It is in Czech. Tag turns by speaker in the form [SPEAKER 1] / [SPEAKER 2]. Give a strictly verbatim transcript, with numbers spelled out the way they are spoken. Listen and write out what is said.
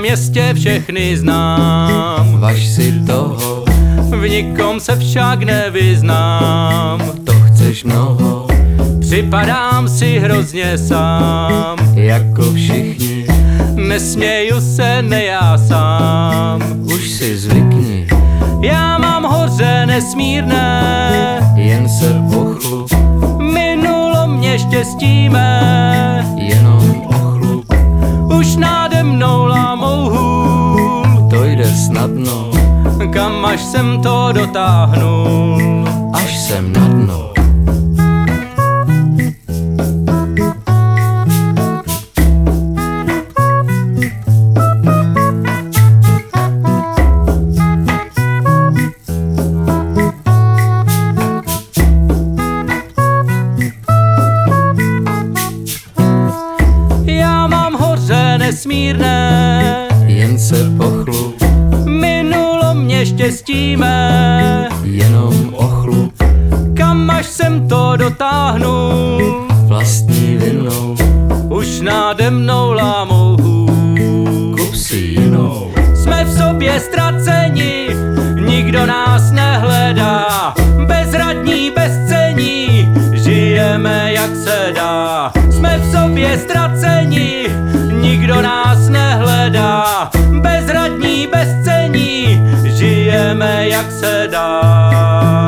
[SPEAKER 1] městě všechny znám.
[SPEAKER 2] Važ si toho,
[SPEAKER 1] V nikom se však nevyznám.
[SPEAKER 2] to chceš mnoho,
[SPEAKER 1] Připadám si hrozně sám.
[SPEAKER 2] jako všichni,
[SPEAKER 1] Nesměju se, ne já sám.
[SPEAKER 2] už si zvykni,
[SPEAKER 1] Já mám hoře nesmírné,
[SPEAKER 2] jen se pochlup,
[SPEAKER 1] minulo mě štěstí mé.
[SPEAKER 2] jenom ochlup,
[SPEAKER 1] Už náde mnou lámou hůl,
[SPEAKER 2] to jde snadno,
[SPEAKER 1] kam až jsem to dotáhnul.
[SPEAKER 2] až jsem na dno.
[SPEAKER 1] Já mám hoře nesmírné,
[SPEAKER 2] Jen se pochlup,
[SPEAKER 1] minulo mě štěstí mé.
[SPEAKER 2] jenom ochlup,
[SPEAKER 1] Kam až jsem to dotáhnul,
[SPEAKER 2] vlastní vinou,
[SPEAKER 1] už náde mnou lámou hůl.
[SPEAKER 2] kup si jinou.
[SPEAKER 1] Jsme v sobě ztraceni, nikdo nás nehledá. Bezradní, bezcenní, žijeme jak se dá. Jsme v sobě ztraceni, nikdo nás nehledá. Bezradní, bezcenní, žijeme jak se dá.